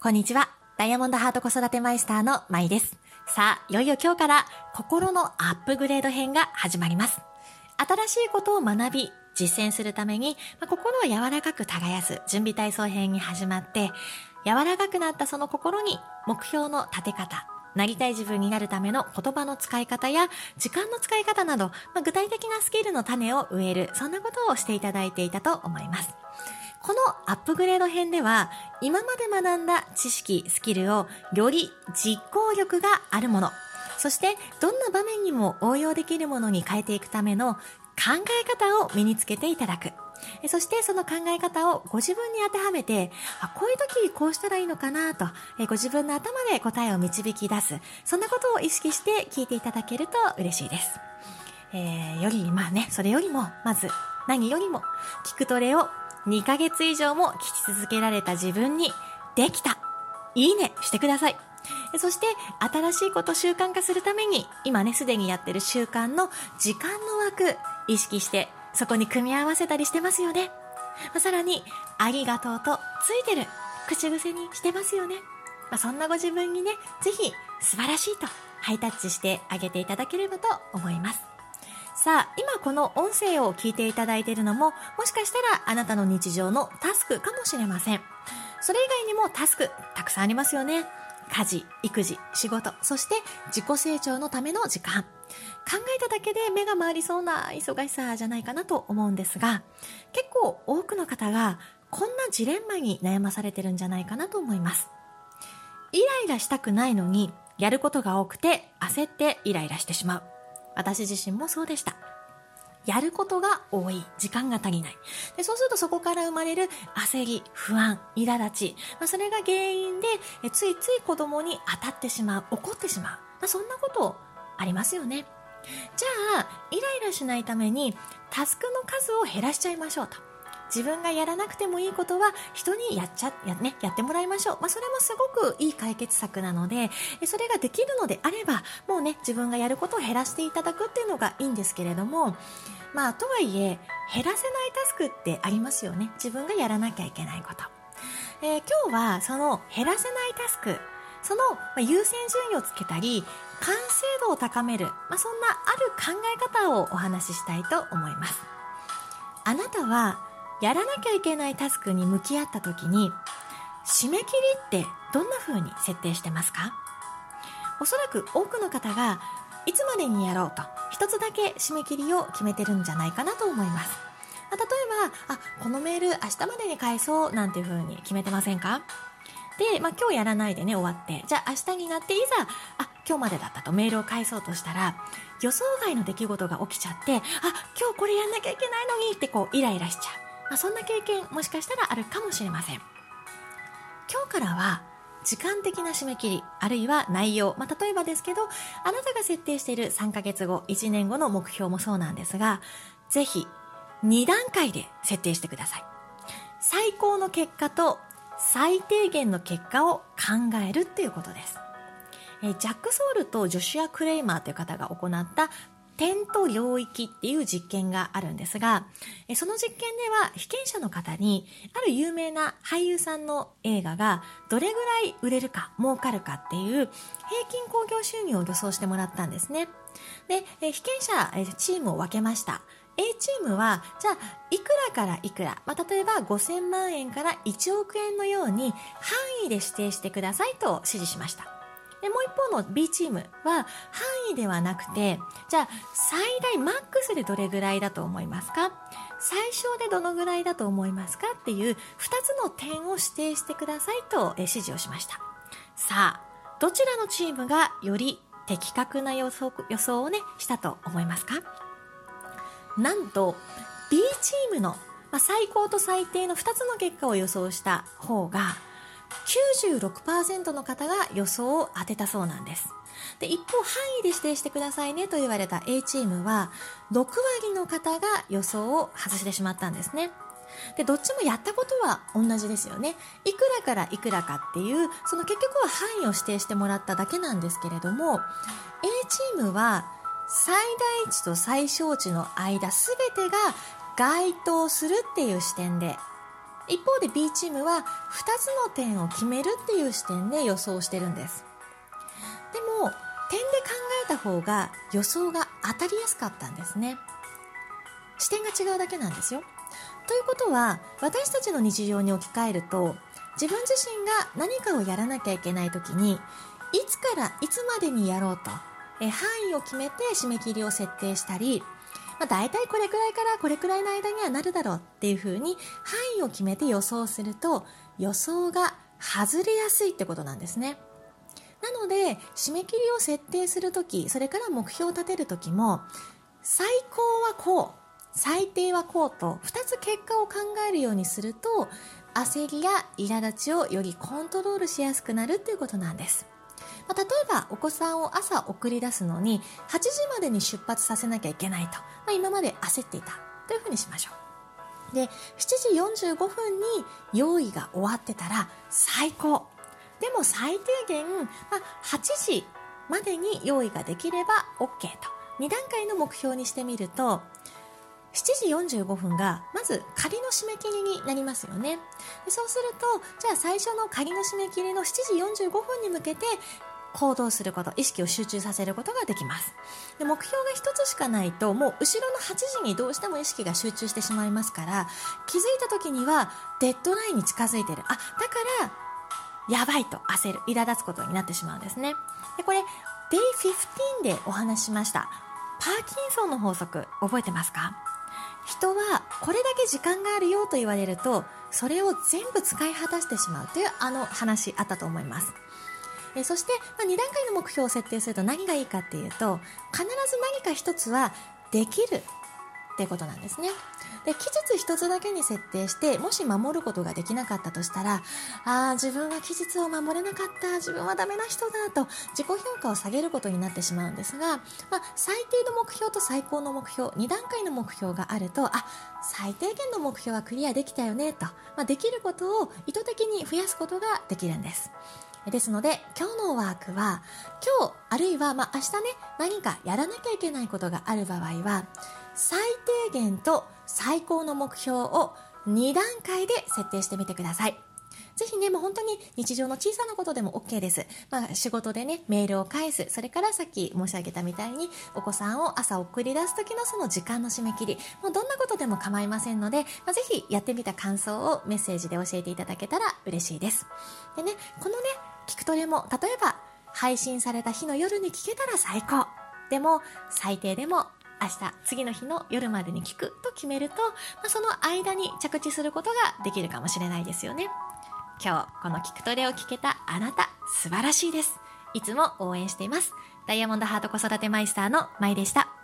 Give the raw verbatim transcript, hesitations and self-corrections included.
こんにちは。ダイヤモンドハート子育てマイスターのまいです。さあ、いよいよ今日から心のアップグレード編が始まります。新しいことを学び、実践するために、まあ、心を柔らかく耕す準備体操編に始まって、柔らかくなったその心に目標の立て方、なりたい自分になるための言葉の使い方や時間の使い方など、まあ、具体的なスキルの種を植える、そんなことをしていただいていたと思います。このアップグレード編では、今まで学んだ知識、スキルをより実行力があるもの、そしてどんな場面にも応用できるものに変えていくための考え方を身につけていただく。そしてその考え方をご自分に当てはめて、あ、こういう時こうしたらいいのかなと、ご自分の頭で答えを導き出す。そんなことを意識して聞いていただけると嬉しいです。えー、より、まあね、それよりも、まず何よりも、聞くトレをにかげつ以上も聞き続けられた自分に、できた、いいねしてください。そして新しいこと習慣化するために、今ねすでにやってる習慣の時間の枠意識してそこに組み合わせたりしてますよね。さらにありがとうとついてる口癖にしてますよね。そんなご自分にね、ぜひ素晴らしいとハイタッチしてあげていただければと思います。さあ、今この音声を聞いていただいているのも、もしかしたらあなたの日常のタスクかもしれません。それ以外にもタスクたくさんありますよね。家事、育児、仕事、そして自己成長のための時間。考えただけで目が回りそうな忙しさじゃないかなと思うんですが、結構多くの方がこんなジレンマに悩まされてるんじゃないかなと思います。イライラしたくないのに、やることが多くて焦ってイライラしてしまう。私自身もそうでした。やることが多い、時間が足りない。で、そうするとそこから生まれる焦り、不安、苛立ち、まあ、それが原因でえついつい子供に当たってしまう、怒ってしまう。まあ、そんなことありますよね。じゃあ、イライラしないためにタスクの数を減らしちゃいましょうと。自分がやらなくてもいいことは人にやっちゃ、や、ね、やってもらいましょう。まあ、それもすごくいい解決策なので、それができるのであれば、もうね、自分がやることを減らしていただくっていうのがいいんですけれども、まあ、とはいえ、減らせないタスクってありますよね。自分がやらなきゃいけないこと。えー、今日はその減らせないタスク、その優先順位をつけたり、完成度を高める、まあ、そんなある考え方をお話ししたいと思います。あなたは、やらなきゃいけないタスクに向き合った時に、締め切りってどんな風に設定してますか？おそらく多くの方がいつまでにやろうと一つだけ締め切りを決めてるんじゃないかなと思います。例えば、あ、このメール明日までに返そうなんていう風に決めてませんか？で、まあ、今日やらないでね終わって、じゃあ明日になっていざ、あ、今日までだったとメールを返そうとしたら、予想外の出来事が起きちゃって、あ、今日これやんなきゃいけないのにってこうイライラしちゃう。まあ、そんな経験もしかしたらあるかもしれません。今日からは時間的な締め切り、あるいは内容、まあ、例えばですけど、あなたが設定しているさんかげつご、いちねんごの目標もそうなんですが、ぜひに段階で設定してください。最高の結果と最低限の結果を考えるっていうことです。えジャック・ソールとジョシュア・クレイマーという方が行った点と領域っていう実験があるんですが、その実験では被験者の方にある有名な俳優さんの映画がどれぐらい売れるか儲かるかっていう平均興行収入を予想してもらったんですね。で、被験者チームを分けました。A チームは、じゃあ、いくらからいくら、まあ、例えばごせんまんえんからいちおくえんのように範囲で指定してくださいと指示しました。でもう一方の B チームは範囲ではなくて、じゃあ最大マックスでどれぐらいだと思いますか？最小でどのぐらいだと思いますか？っていうふたつの点を指定してくださいと指示をしました。さあ、どちらのチームがより的確な予想、予想をね、したと思いますか？なんと B チームの、まあ、最高と最低のふたつの結果を予想した方がきゅうじゅうろくパーセント の方が予想を当てたそうなんです。で、一方範囲で指定してくださいねと言われた A チームはろくわりの方が予想を外してしまったんですね。で、どっちもやったことは同じですよね。いくらからいくらかっていう、その結局は範囲を指定してもらっただけなんですけれども、 A チームは最大値と最小値の間すべてが該当するっていう視点で一方で B チームはふたつの点を決めるっていう視点で予想してるんです。でも点で考えた方が予想が当たりやすかったんですね。視点が違うだけなんですよ。ということは、私たちの日常に置き換えると、自分自身が何かをやらなきゃいけないときに、いつからいつまでにやろうとえ範囲を決めて締め切りを設定したり、まあ、大体これくらいからこれくらいの間にはなるだろうっていう風に範囲を決めて予想すると、予想が外れやすいってことなんですね。なので締め切りを設定するとき、それから目標を立てるときも、最高はこう、最低はこうとふたつ結果を考えるようにすると、焦りや苛立ちをよりコントロールしやすくなるっていうことなんです。まあ、例えばお子さんを朝送り出すのにはちじまでに出発させなきゃいけないと、まあ、今まで焦っていたというふうにしましょう。で、しちじよんじゅうごふんに用意が終わってたら最高。でも最低限、まあ、はちじまでに用意ができれば OK とに段階の目標にしてみると、しちじよんじゅうごふんがまず仮の締め切りになりますよね。でそうすると、じゃあ最初の仮の締め切りのしちじよんじゅうごふんに向けて行動すること、意識を集中させることができます。で目標が一つしかないと、もう後ろのはちじにどうしても意識が集中してしまいますから、気づいた時にはデッドラインに近づいている。あ、だからやばいと焦る、苛立つことになってしまうんですね。でこれ デイフィフティーン でお話ししましたパーキンソンの法則、覚えてますか？人はこれだけ時間があるよと言われると、それを全部使い果たしてしまうというあの話あったと思います。えそして、まあ、に段階の目標を設定すると何がいいかっていうと、必ず何か一つはできるってことなんですね。で期日一つだけに設定して、もし守ることができなかったとしたら、あー自分は期日を守れなかった、自分はダメな人だと自己評価を下げることになってしまうんですが、まあ、最低の目標と最高の目標、に段階の目標があると、あ、最低限の目標はクリアできたよねと、まあ、できることを意図的に増やすことができるんです。ですので今日のワークは、今日あるいはまあ明日ね、何かやらなきゃいけないことがある場合は、最低限と最高の目標をに段階で設定してみてください。ぜひね、もう本当に日常の小さなことでも OK です。まあ仕事でね、メールを返す、それからさっき申し上げたみたいにお子さんを朝送り出す時のその時間の締め切り、もうどんなことでも構いませんので、まあ、ぜひやってみた感想をメッセージで教えていただけたら嬉しいです。でね、このね、聞くトレも例えば配信された日の夜に聞けたら最高。でも最低でも明日次の日の夜までに聞くと決めると、まあ、その間に着地することができるかもしれないですよね。今日この聞くトレを聞けたあなた、素晴らしいです。いつも応援しています。ダイヤモンドハート子育てマイスターのまいでした。